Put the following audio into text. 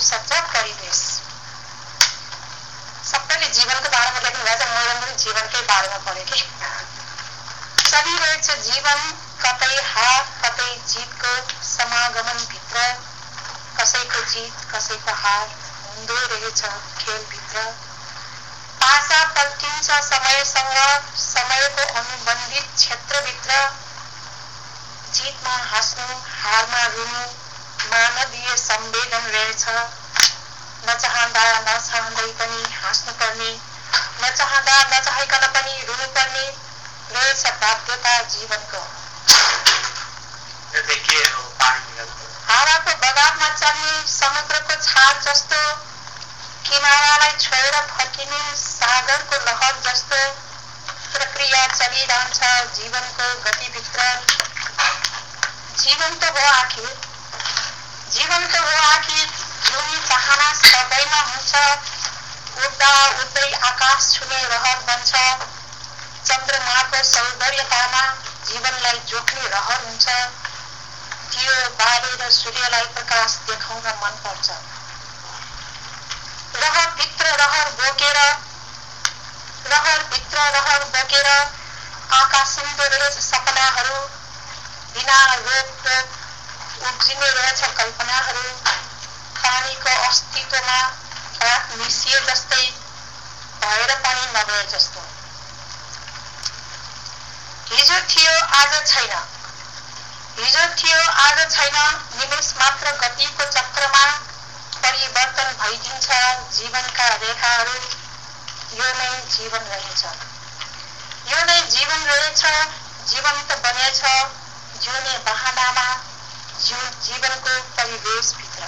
सच्चा परिवेश। सबैले जीवनको बारेमा लेख्नु भएको छ, मैले पनि जीवनकै बारेमा पढेँ कि। चलिरहेछ जीवन कतै हार कतै जीतको समागमन भित्र, कसैको जीत कसैको हार हुँदो रहेछ खेलभित्र। पासा पल्टिन्छ समयसँग, समयको अनुबन्धित क्षेत्रभित्र। जीतमा हाँस्नु हारमा रुनु मानवीय संवेदन रहेछ। नचाहँदा नचाहँदै पनि हाँस्नुपर्ने, नचाहँदा नचाहिकन पनि रुनुपर्ने रहेछ बाध्यता जीवनको। हावाको बगानमा चल्ने समुद्रको छाल जस्तो, किनारालाई छोएर फर्किने सागरको लहर जस्तो प्रक्रिया चलिरहन्छ जीवनको गतिभित्र। जीवन त हो आखिर, जीवन त हो आखिर, जुनी चाहना सबैमा हुन्छ। उड्दा उड्दै आकाश छुने रहर बन्छ। चन्द्रमाको सौन्दर्यतामा जीवनलाई जोख्ने रहर हुन्छ। दियो बालेर सूर्यलाई प्रकाश देखाउन मन पर्छ। रहर भित्र रहर बोकेर, रहर भित्र रहर बोकेर आकाशिँदो रहेछ सपनाहरू। बिना रोकटोक उब्जिने रहेछ कल्पनाहरू। पानीको अस्तित्वमा रात मिसिए जस्तै, भएर पनि नभए जस्तो। हिजो थियो आज छैन, हिजो थियो आज छैन, निमेष मात्र गतिको चक्रमा परिवर्तन भइदिन्छ जीवनका रेखाहरू। यो नै जीवन रहेछ, यो नै जीवन रहेछ। जीवन्त बनेछ जिउने बहानामा जीवनको परिवेशभित्र।